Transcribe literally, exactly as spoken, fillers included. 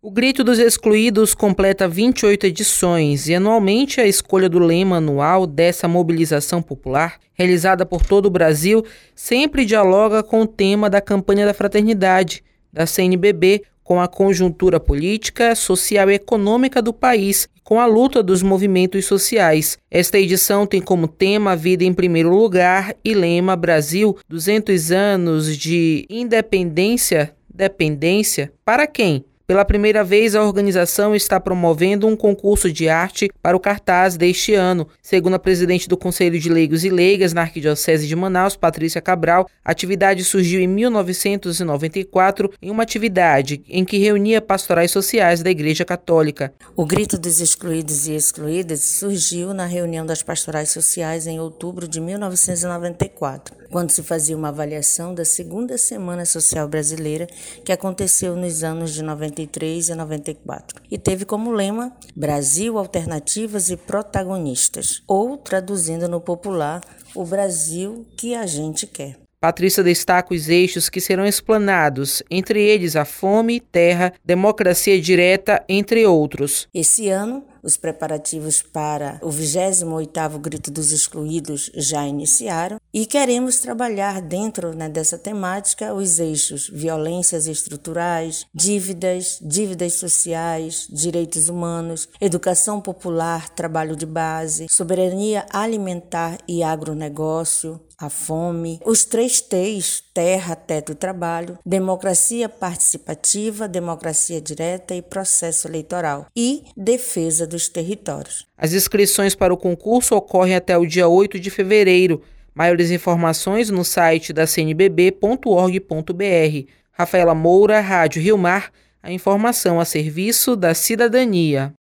O Grito dos Excluídos completa vinte e oito edições e anualmente a escolha do lema anual dessa mobilização popular, realizada por todo o Brasil, sempre dialoga com o tema da campanha da fraternidade, da C N B B, com a conjuntura política, social e econômica do país e com a luta dos movimentos sociais. Esta edição tem como tema a vida em primeiro lugar e lema Brasil, duzentos anos de independência, dependência, para quem? Pela primeira vez, a organização está promovendo um concurso de arte para o cartaz deste ano. Segundo a presidente do Conselho de Leigos e Leigas na Arquidiocese de Manaus, Patrícia Cabral, a atividade surgiu em mil novecentos e noventa e quatro em uma atividade em que reunia pastorais sociais da Igreja Católica. O Grito dos Excluídos e Excluídas surgiu na reunião das pastorais sociais em outubro de mil novecentos e noventa e quatro, quando se fazia uma avaliação da segunda Semana Social Brasileira, que aconteceu nos anos de noventa e três e noventa e quatro, e teve como lema Brasil, Alternativas e Protagonistas, ou, traduzindo no popular, o Brasil que a gente quer. Patrícia destaca os eixos que serão explanados, entre eles a fome, terra, democracia direta, entre outros. Esse ano, os preparativos para o vigésimo oitavo Grito dos Excluídos já iniciaram e queremos trabalhar dentro né, dessa temática os eixos violências estruturais, dívidas, dívidas sociais, direitos humanos, educação popular, trabalho de base, soberania alimentar e agronegócio, a fome, os três T's, terra, teto e trabalho, democracia participativa, democracia direta e processo eleitoral, e defesa dos territórios. As inscrições para o concurso ocorrem até o dia oito de fevereiro. Maiores informações no site da c n b b ponto org ponto b r. Rafaela Moura, Rádio Rio Mar, a informação a serviço da cidadania.